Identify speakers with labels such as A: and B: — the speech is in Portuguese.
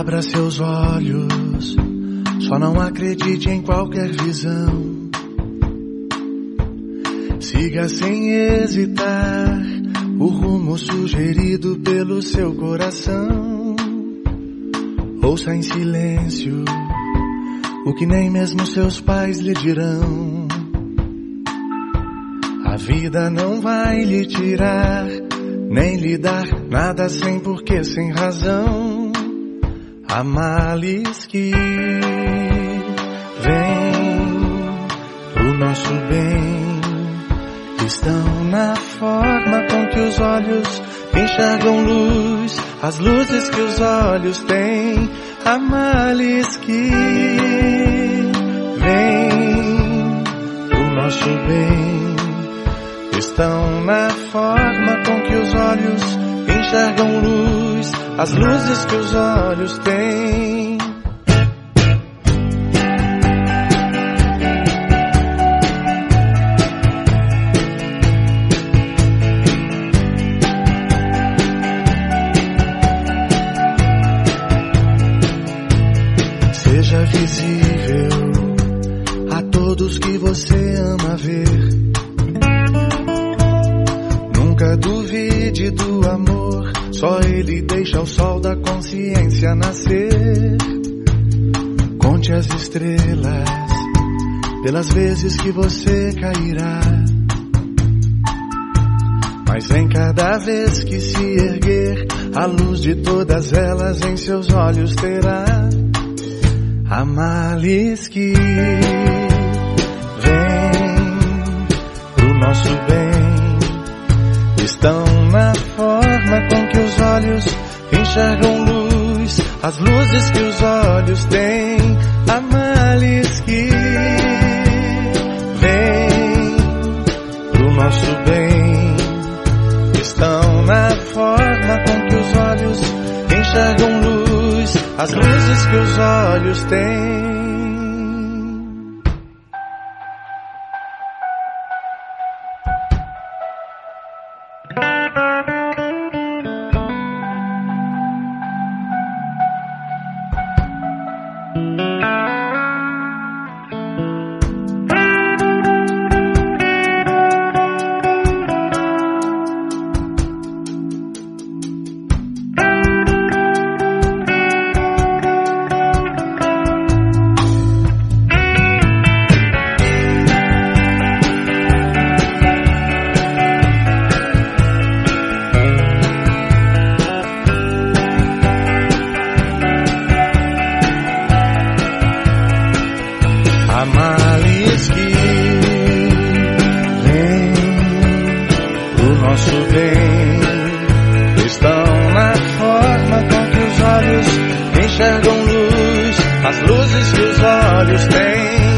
A: Abra seus olhos, só não acredite em qualquer visão. Siga sem hesitar o rumo sugerido pelo seu coração. Ouça em silêncio o que nem mesmo seus pais lhe dirão. A vida não vai lhe tirar, nem lhe dar nada sem porquê, sem razão. Há males que vêm pro nosso bem, que estão na forma com que os olhos enxergam luz, as luzes que os olhos têm. Há males que vêm pro nosso bem, que estão na forma com que os olhos enxergam luz, as luzes que os olhos têm. Seja visível a todos que você ama ver. Nunca duvide do amor, só ele deixa o sol da consciência nascer. Conte as estrelas pelas vezes que você cairá, mas em cada vez que se erguer, a luz de todas elas em seus olhos terá. Há males que vêm pro nosso bem, estão na forma com que os olhos enxergam luz, as luzes que os olhos têm. Há males que vêm pro nosso bem, estão na forma com que os olhos enxergam luz, as luzes que os olhos têm. Há males que vêm pro nosso bem, estão na forma com que os olhos enxergam luz, as luzes que os olhos têm.